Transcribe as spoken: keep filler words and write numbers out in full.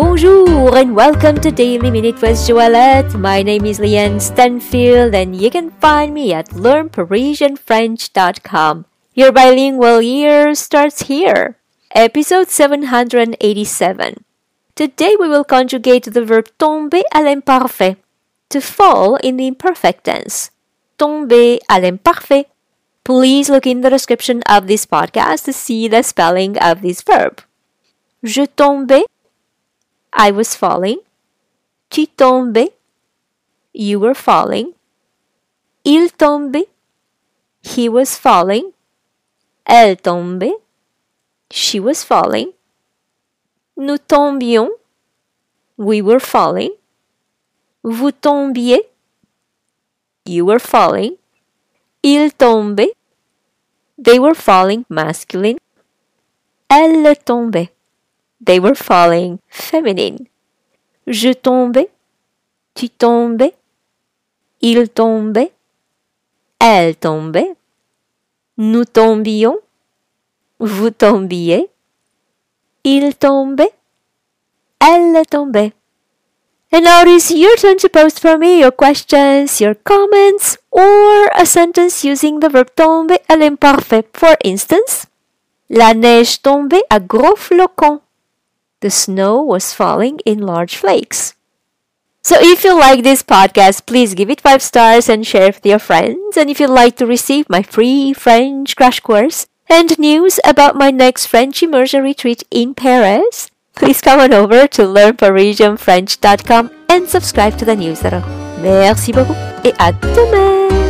Bonjour and welcome to Daily Minute with Joëlette. My name is Leanne Stanfield and you can find me at learn parisian french dot com. Your bilingual year starts here. Episode seven hundred eighty-seven. Today we will conjugate the verb tomber à l'imparfait, to fall in the imperfect tense. Tomber à l'imparfait. Please look in the description of this podcast to see the spelling of this verb. Je tombais, I was falling. Tu tombais, you were falling. Il tombait, he was falling. Elle tombait, she was falling. Nous tombions, we were falling. Vous tombiez, you were falling. Il tombait, they were falling masculine. Elle tombait, they were falling feminine. Je tombais, tu tombais, il tombait, elle tombait. Nous tombions, vous tombiez, il tombait, elle tombait. And now it is your turn to post for me your questions, your comments, or a sentence using the verb tomber à l'imparfait. For instance, la neige tombait à gros flocons. The snow was falling in large flakes. So if you like this podcast, please give it five stars and share it with your friends. And if you'd like to receive my free French crash course and news about my next French immersion retreat in Paris, please come on over to learn parisian french dot com and subscribe to the newsletter. Merci beaucoup et à demain!